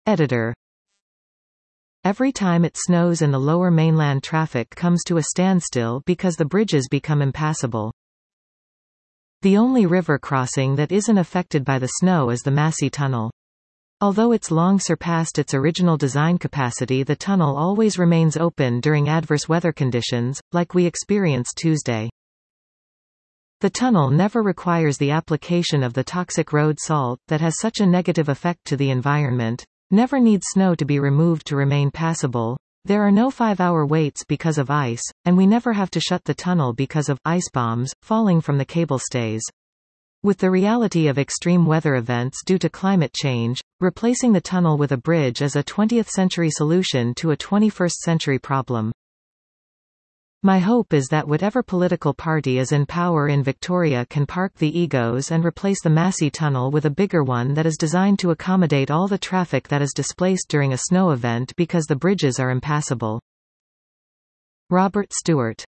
Editor. Every time it snows and the lower mainland traffic comes to a standstill because the bridges become impassable. The only river crossing that isn't affected by the snow is the Massey Tunnel. Although it's long surpassed its original design capacity, the tunnel always remains open during adverse weather conditions, like we experienced Tuesday. The tunnel never requires the application of the toxic road salt that has such a negative effect to the environment, never needs snow to be removed to remain passable, there are no 5-hour waits because of ice, and we never have to shut the tunnel because of ice bombs falling from the cable stays. With the reality of extreme weather events due to climate change, replacing the tunnel with a bridge is a 20th-century solution to a 21st-century problem. My hope is that whatever political party is in power in Victoria can park the egos and replace the Massey Tunnel with a bigger one that is designed to accommodate all the traffic that is displaced during a snow event because the bridges are impassable. Robert Stewart.